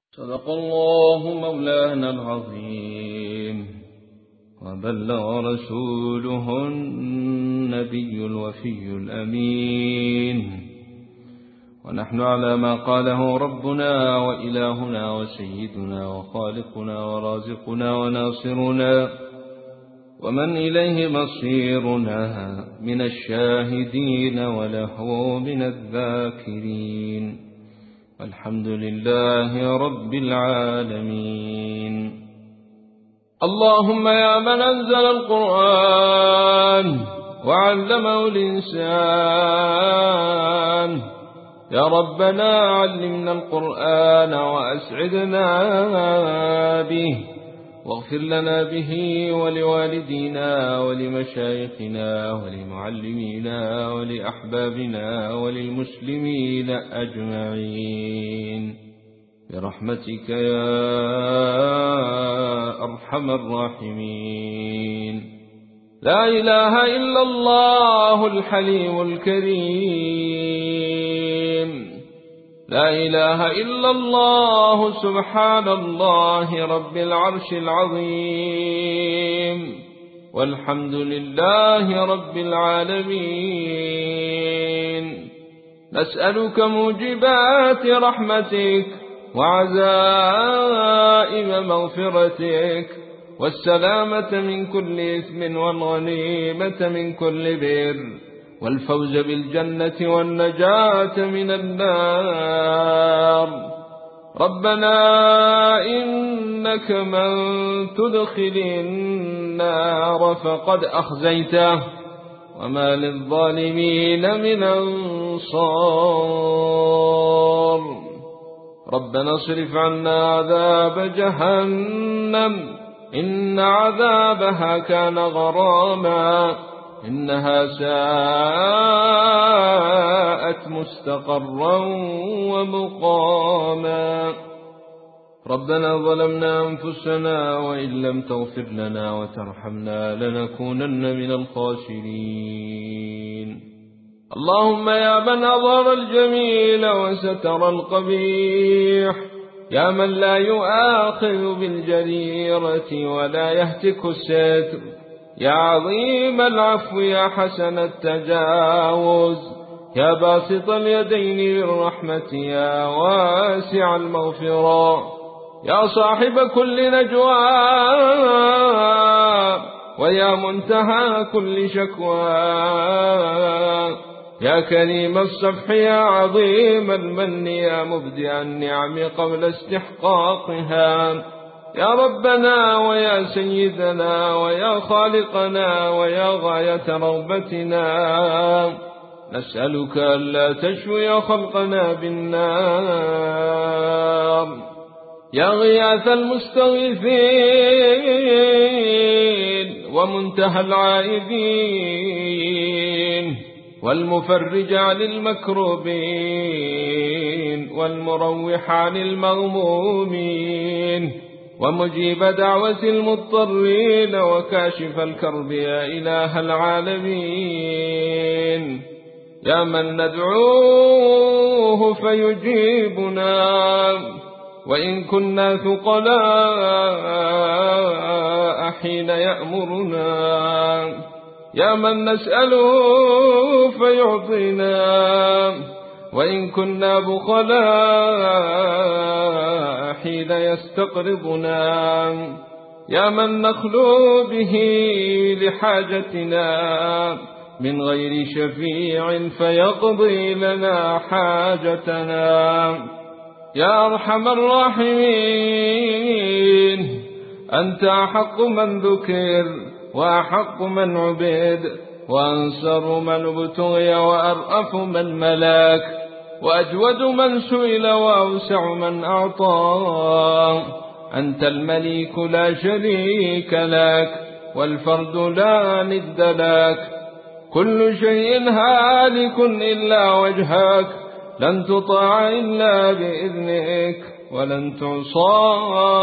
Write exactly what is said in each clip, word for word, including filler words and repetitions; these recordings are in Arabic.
صدق الله مولانا العظيم وبلغ رسوله النبي الوفي الأمين، ونحن على ما قاله ربنا وإلهنا وسيدنا وخالقنا ورازقنا وناصرنا ومن إليه مصيرنا من الشاهدين وله من الذاكرين، والحمد لله رب العالمين. اللهم يا من أنزل القرآن وعلمه الإنسان، يا ربنا علمنا القرآن وأسعدنا به، واغفر لنا به ولوالدينا ولمشايخنا ولمعلمينا ولأحبابنا وللمسلمين أجمعين برحمتك يا أرحم الراحمين. لا إله إلا الله الحليم الكريم، لا إله إلا الله سبحان الله رب العرش العظيم، والحمد لله رب العالمين. نسألك موجبات رحمتك وعزائم مغفرتك والسلامة من كل إثم والغنيمة من كل بر والفوز بالجنة والنجاة من النار. ربنا إنك من تدخل النار فقد أخزيته وما للظالمين من أنصار. ربنا اصرف عنا عذاب جهنم إن عذابها كان غراما إنها ساءت مستقرا ومقاما. ربنا ظلمنا أنفسنا وإن لم تغفر لنا وترحمنا لنكونن من الخاسرين. اللهم يا من أظهر الجميل وستر القبيح، يا من لا يؤاخذ بالجريرة ولا يهتك الستر، يا عظيم العفو يا حسن التجاوز، يا باسط اليدين بالرحمة يا واسع المغفرة، يا صاحب كل نجوى ويا منتهى كل شكوى، يا كريم الصفح يا عظيم المن، يا مبدع النعم قبل استحقاقها، يا ربنا ويا سيدنا ويا خالقنا ويا غاية رغبتنا، نسألك ألا تشوي خلقنا بالنار. يا غياث المستغيثين ومنتهى العائذين والمفرج عن المكروبين والمروح عن المغمومين ومجيب دعوة المضطرين وكاشف الكرب يا إله العالمين، يا من ندعوه فيجيبنا وإن كنا ثقلاء حين يأمرنا، يا من نسأله فيعطينا وإن كنا بخلاء حين يستقرضنا، يا من نخلو به لحاجتنا من غير شفيع فيقضي لنا حاجتنا، يا أرحم الراحمين. أنت أحق من ذكر وأحق من عبد وأنصر من ابتغي وأرأف من ملاك وأجود من سئل وأوسع من أعطى. أنت المليك لا شريك لك والفرد لا ند لك، كل شيء هالك إلا وجهك، لن تطاع إلا بإذنك ولن تعصى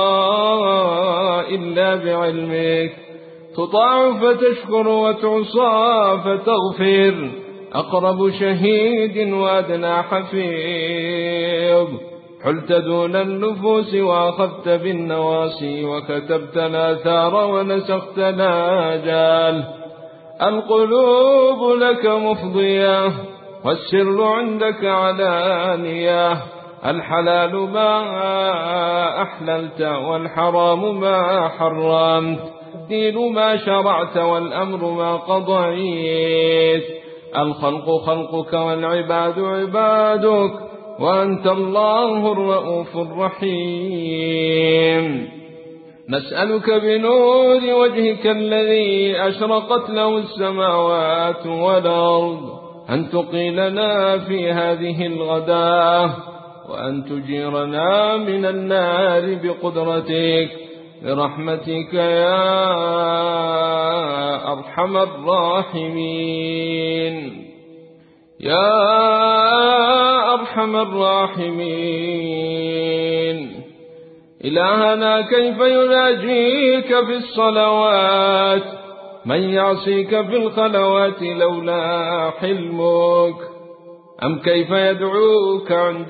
إلا بعلمك، تطاع فتشكر وتعصى فتغفر، أقرب شهيد وأدنى حفيظ. حلت دون النفوس وأخذت بالنواسي وكتبت الآثار ونسخت الآجال. القلوب لك مفضية والسر عندك علانية. الحلال ما أحللت والحرام ما حرمت. الدين ما شرعت والأمر ما قضيت. الخلق خلقك والعباد عبادك وأنت الله الرؤوف الرحيم. نسألك بنور وجهك الذي أشرقت له السماوات والأرض أن تقيلنا في هذه الغداة وأن تجيرنا من النار بقدرتك برحمتك يا أرحم الراحمين يا أرحم الراحمين. إلهنا كيف يناجيك في الصلوات من يعصيك في الخلوات لولا حلمك؟ أم كيف يدعوك عند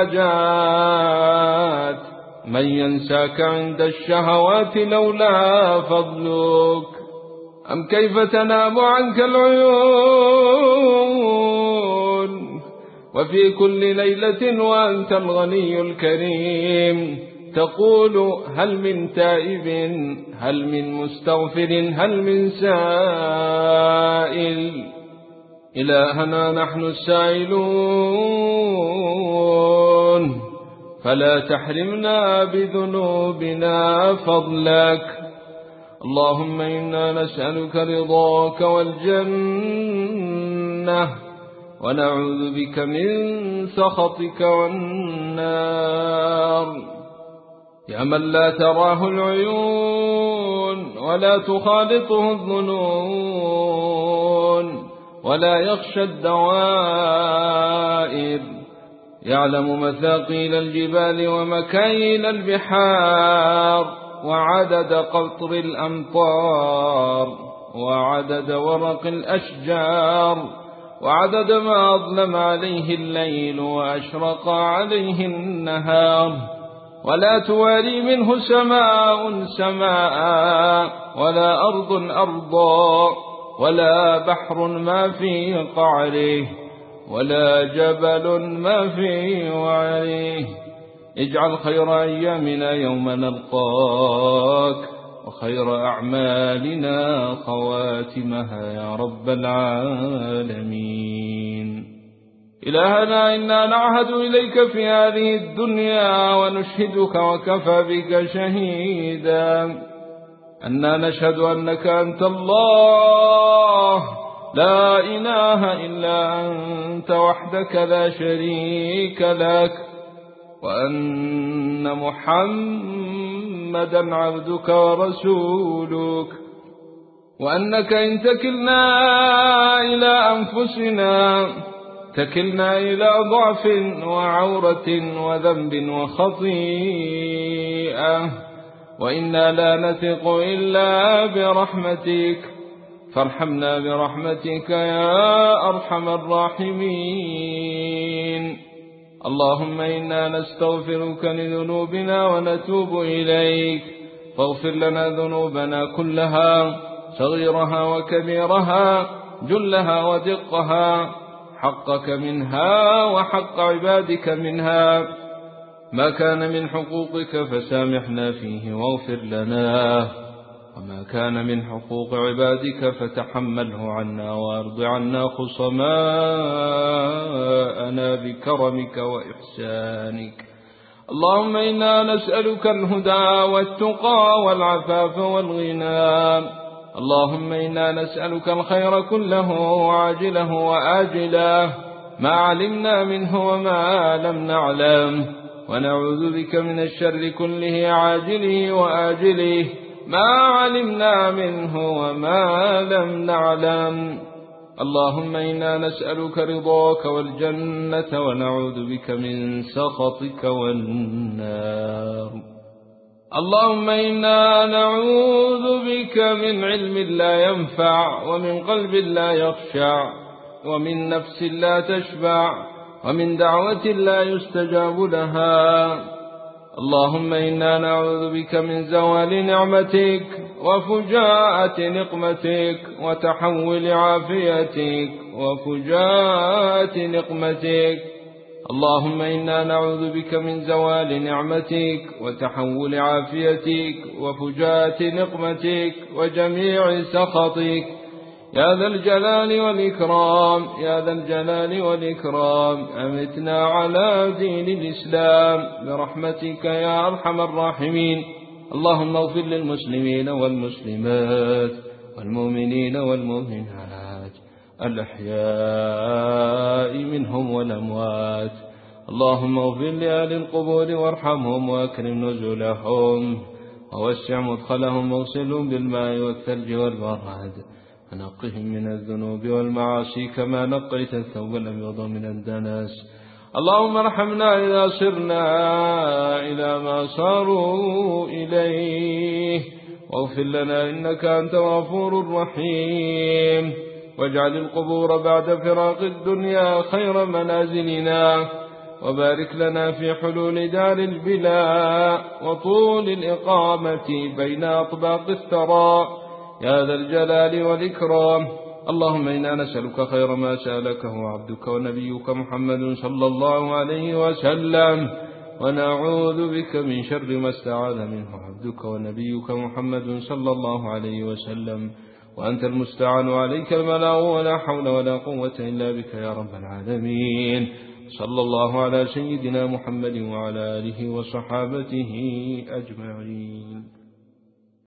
الحاجات من ينساك عند الشهوات لولا فضلك؟ أم كيف تنام عنك العيون وفي كل ليلة وأنت الغني الكريم تقول هل من تائب هل من مستغفر هل من سائل؟ إلهنا نحن السائلون فلا تحرمنا بذنوبنا فضلك. اللهم إنا نسألك رضاك والجنة ونعوذ بك من سخطك والنار. يا من لا تراه العيون ولا تخالطه الظنون ولا يخشى الدوائر، يعلم مثاقيل الجبال ومكاين البحار وعدد قطر الأمطار وعدد ورق الأشجار وعدد ما أظلم عليه الليل وأشرق عليه النهار، ولا تواري منه سماء سماء ولا أرض أرضا ولا بحر ما في قعره ولا جبل ما في وعره. اجعل خير أيامنا يوم نلقاك وخير أعمالنا خواتمها يا رب العالمين. إلهنا إنا نعهد إليك في هذه الدنيا ونشهدك وكفى بك شهيدا أننا نشهد أنك أنت الله لا إله إلا أنت وحدك لا شريك لك، وأن محمدا عبدك ورسولك، وأنك إن تكلنا إلى أنفسنا تكلنا إلى ضعف وعورة وذنب وخطيئة، وإنا لا نثق إلا برحمتك، فارحمنا برحمتك يا أرحم الراحمين. اللهم إنا نستغفرك لذنوبنا ونتوب إليك، فاغفر لنا ذنوبنا كلها صغيرها وكبيرها جلها ودقها، حقك منها وحق عبادك منها، ما كان من حقوقك فسامحنا فيه واغفر لنا، وما كان من حقوق عبادك فتحمله عنا وارض عنا خصماءنا بكرمك وإحسانك. اللهم إنا نسألك الهدى والتقى والعفاف والغنى. اللهم إنا نسألك الخير كله عاجله وآجله ما علمنا منه وما لم نعلم، ونعوذ بك من الشر كله عاجله وآجله ما علمنا منه وما لم نعلم. اللهم إنا نسألك رضاك والجنة ونعوذ بك من سخطك والنار. اللهم إنا نعوذ بك من علم لا ينفع ومن قلب لا يخشع ومن نفس لا تشبع ومن دعوة لا يستجاب لها. اللهم إنا نعوذ بك من زوال نعمتك وفجاءة نقمتك وتحول عافيتك وفجاءة نقمتك. اللهم إنا نعوذ بك من زوال نعمتك وتحول عافيتك وفجاءة نقمتك وجميع سخطك يا ذا الجلال والإكرام يا ذا الجلال والإكرام. أمتنا على دين الإسلام برحمتك يا أرحم الراحمين. اللهم اغفر للمسلمين والمسلمات والمؤمنين والمؤمنات الأحياء منهم والأموات. اللهم اغفر لأهل القبور وارحمهم وأكرم نزلهم ووسع مدخلهم واغسلهم بالماء والثلج والبرد ونقهم من الذنوب والمعاصي كما نقيت الثوب الأبيض من الدنس. اللهم ارحمنا إذا صرنا إلى ما صاروا إليه واغفر لنا إنك أنت الغفور الرحيم. واجعل القبور بعد فراق الدنيا خير منازلنا وبارك لنا في حلول دار البلاء وطول الإقامة بين أطباق الثرى يا ذا الجلال والإكرام. اللهم إنا نسألك خير ما سألكه عبدك ونبيك محمد صلى الله عليه وسلم ونعوذ بك من شر ما استعاذ منه عبدك ونبيك محمد صلى الله عليه وسلم وأنت المستعان عليك البلاغ ولا حول ولا قوة إلا بك يا رب العالمين. صلى الله على سيدنا محمد وعلى آله وصحابته أجمعين.